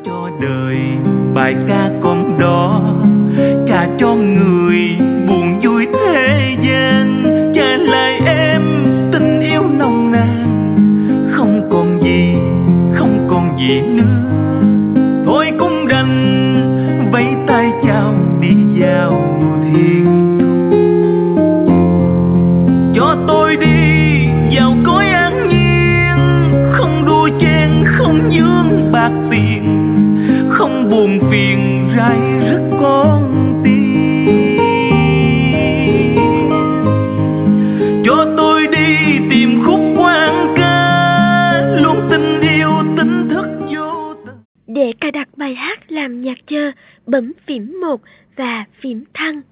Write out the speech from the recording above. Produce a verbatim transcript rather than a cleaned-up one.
cho đời bài ca con đó, trả cho người buồn vui thế gian. Trả lại em tình yêu nồng nàn, không còn gì, không còn gì nữa. Thôi cũng đành vẫy tay chào đi vào thiên thu. Cho tôi đi vào cõi an nhiên, không đua chen, không vướng bạc tiền, không buồn phiền rai rứt con tim. Cho tôi đi tìm khúc quan ca, luôn tình yêu tỉnh thức vô tận. Để cài đặt bài hát làm nhạc chờ, bấm phím một và phím thăng.